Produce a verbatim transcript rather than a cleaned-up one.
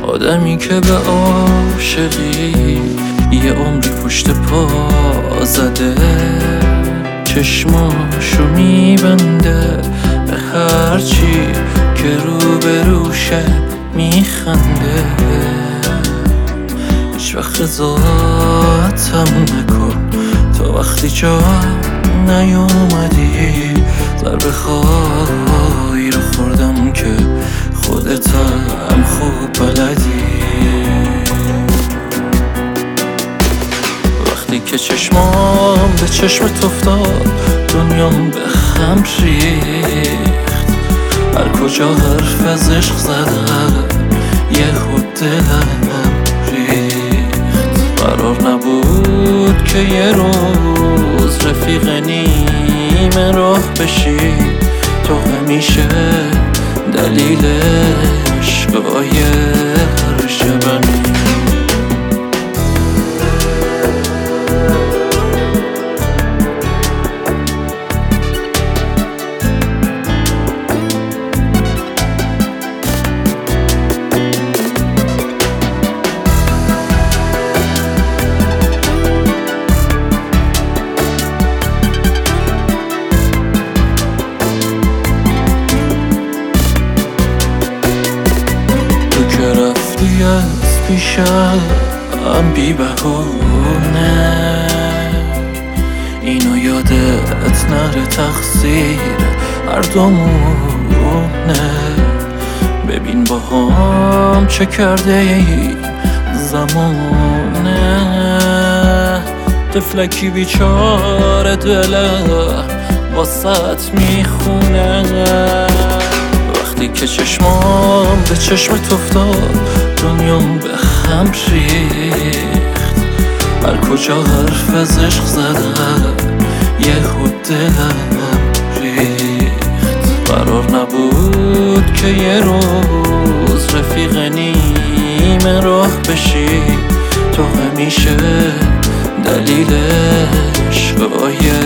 آدمی که به عاشقی یه عمری پشت پا زده، چشماشو میبنده به هرچی که رو به روشه میخنده. هیچ وقت قضاوتم نکن تا وقتی جا نیومدی، ضربه خواهی رو خوردم که خودت هم خوب بلدی. وقتی که چشمام به چشمت افتاد دنیام به خم ریخت، هر کجا حرف از عشق زدم یه خود دلم ریخت. قرار نبود که یه روز رفیق نیمه راه بشی، تو همیشه دلیل عشقای هر شبمی. از پیشم بی بهونه، اینو یادت نره تقصیر هر دومونه. ببین با هم چه کرده ای زمانه، طفلکی بیچاره دلم واسط میخونه. وقتی که چشمام به چشمت افتاد دنیام به خم ریخت، هر کجا حرف از عشق زدم یه خود دلم ریخت. قرار نبود که یه روز رفیق نیمه راه بشی، تو همیشه دلیل عشقای